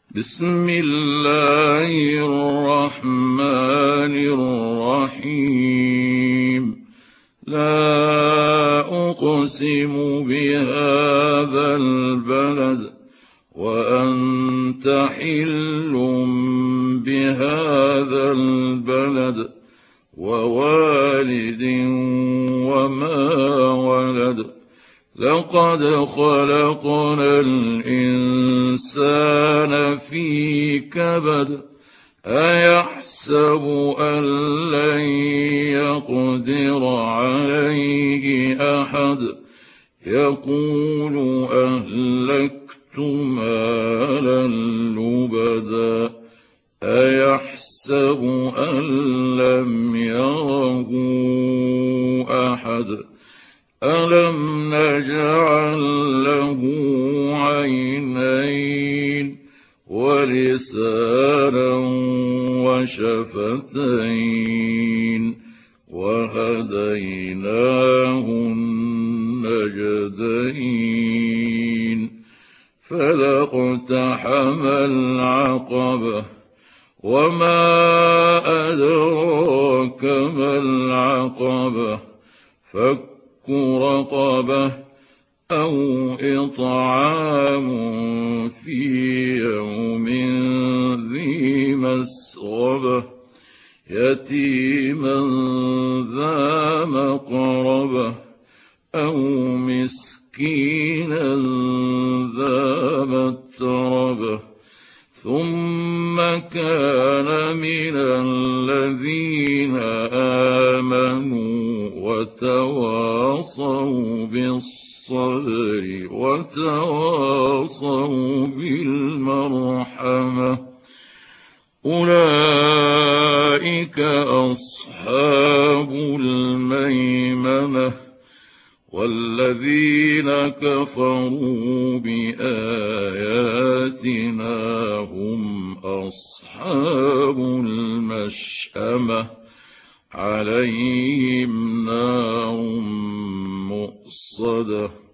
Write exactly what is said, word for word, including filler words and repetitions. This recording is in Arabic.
بسم الله الرحمن الرحيم لا أقسم بهذا البلد وأنت حل بهذا البلد ووالد وما ولد لقد خلقنا الإنسان في كبد أيحسب أن لن يقدر عليه أحد يقول أهلكت مالا لبدا أيحسب أن لم يره أحد ألم نجعل له عينين ولسانا وشفتين وهديناه النجدين فلاقتحم العقبة وما أدراك ما العقبة فك رقبة أو إطعام في يوم ذي مسغبة يتيما ذا مقربة أو مسكينا ذا متربة ثم كان من الذين آمنوا وتواصوا بالصبر وتواصوا بالمرحمة أولئك أصحاب الميمنة والذين كفروا بآياتنا هم أصحاب المشأمة عليهم نار مؤصدة